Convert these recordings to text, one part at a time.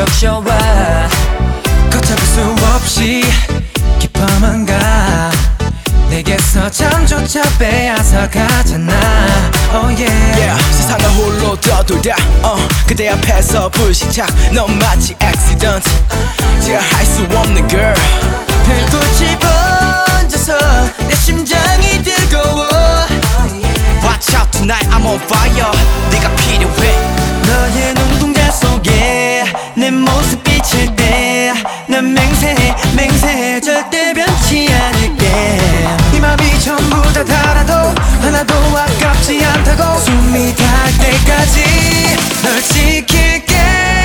적셔와 걷잡을 수 없이 깊어만 가 내게서 잠조차 빼앗아 가잖아 oh yeah. 세상을 홀로 떠돌다 그대 앞에서 불시착 넌 마치 accident 제어할 수 없는 girl 불꽃이 번져서 내 심장이 뜨거워 Watch out tonight I'm on fire 네가 필요해 너의 눈동자 속에 내 모습 비칠 때 난 맹세해 맹세해 절대 변치 않을게 이 맘이 전부 다 달아도 하나도 아깝지 않다고 숨이 닿을 때까지 널 지킬게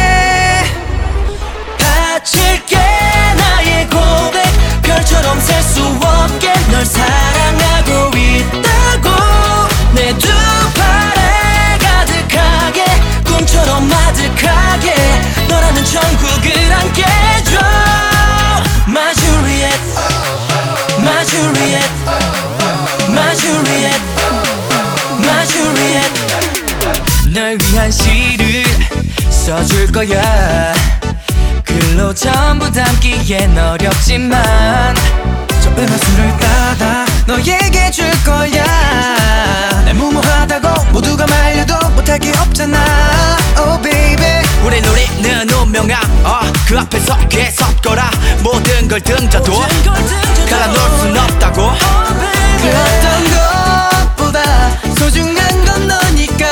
바칠게 나의 고백 별처럼 셀 수 없게 널 사랑하고 있다고 내 두 팔에 가득하게 꿈처럼 아득하게 너라는 천국을 안겨줘 My Juliet My Juliet My Juliet My Juliet 널 위한 시를 써줄 거야 글로 전부 담기엔 어렵지만 저 은하수를 따다 너에게 줄 거야 날 무모하다고 모두가 말려도 못할 게 없잖아 Oh baby 우리 우리는 운명아 그 앞에서 계속 거라 모든 걸 등져도 갈아놓을 순 없다고 그 어떤 것보다 소중한 건 너니까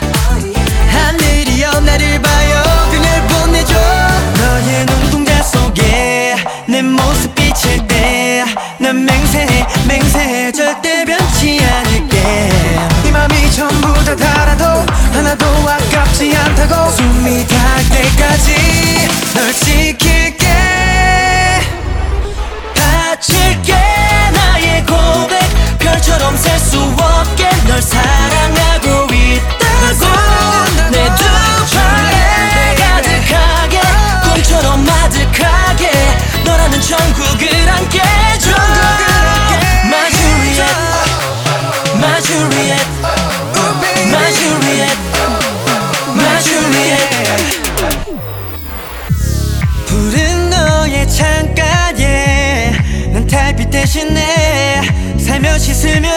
하늘이여 나를 봐요 그날 보내줘 너의 눈동자 속에 내 모습 비칠 때 난 맹세해 맹세해 절대 변치 않을게 이 맘이 전부 다 달아도 하나도 아깝지 않다고 숨이 닿을 때까지 널 지킬게 바칠게 나의 고백 별처럼 셀 수 없게 널 사랑하고 있다고 내 두 팔에 가득하게 꿈처럼 아득하게 너라는 천국을 안겨줘 My Juliet My Juliet My Juliet My Juliet 푸른 너의 창가에 난 달빛 대신에 살며시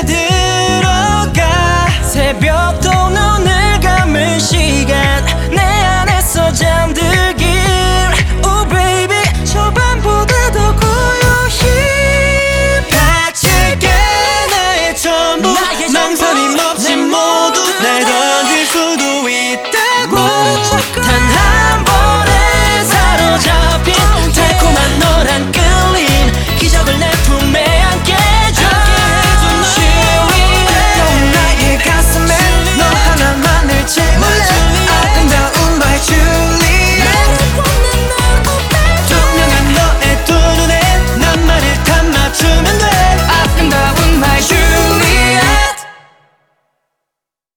스며들어가 새벽도 눈을 감을 시간 내 안에서 잠들